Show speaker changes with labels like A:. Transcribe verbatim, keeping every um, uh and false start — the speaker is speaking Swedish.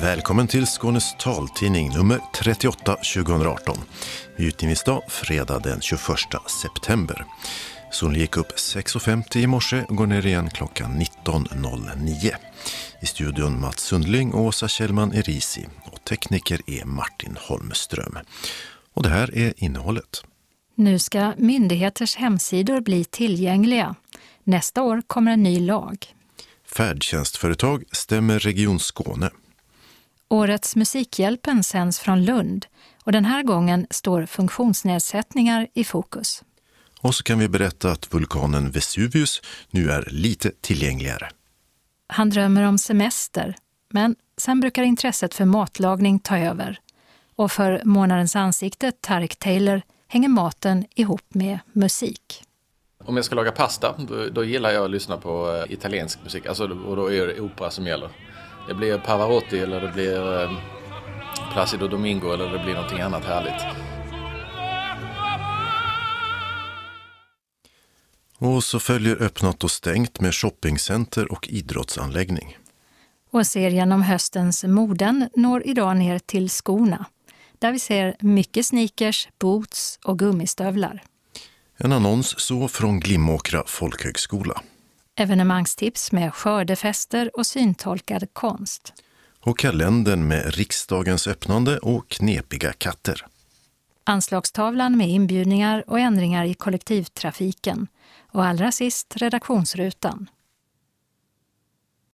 A: Välkommen till Skånes taltidning nummer trettioåtta tjugohundraarton. Utgivningsdag fredag den tjugoförsta september. Solen gick upp sex och femtio i morse och går ner igen klockan nitton noll nio. I studion Mats Sundling och Åsa Kjellman Erisi och tekniker är Martin Holmström. Och det här är innehållet.
B: Nu ska myndigheters hemsidor bli tillgängliga. Nästa år kommer en ny lag.
A: Färdtjänstföretag stämmer Region Skåne.
B: Årets Musikhjälpen sänds från Lund och den här gången står funktionsnedsättningar i fokus.
A: Och så kan vi berätta att vulkanen Vesuvius nu är lite tillgängligare.
B: Han drömmer om semester, men sen brukar intresset för matlagning ta över. Och för månadens ansikte, Tarek Taylor, hänger maten ihop med musik.
C: Om jag ska laga pasta, då, då gillar jag att lyssna på uh, italiensk musik. Alltså, och då är det opera som gäller. Det blir Pavarotti eller det blir uh, Placido Domingo eller det blir någonting annat härligt.
A: Och så följer öppnat och stängt med shoppingcenter och idrottsanläggning.
B: Och serien om höstens moden når idag ner till skorna. Där vi ser mycket sneakers, boots och gummistövlar.
A: En annons så från Glimåkra folkhögskola.
B: Evenemangstips med skördefester och syntolkad konst.
A: Och kalendern med riksdagens öppnande och knepiga katter.
B: Anslagstavlan med inbjudningar och ändringar i kollektivtrafiken. Och allra sist redaktionsrutan.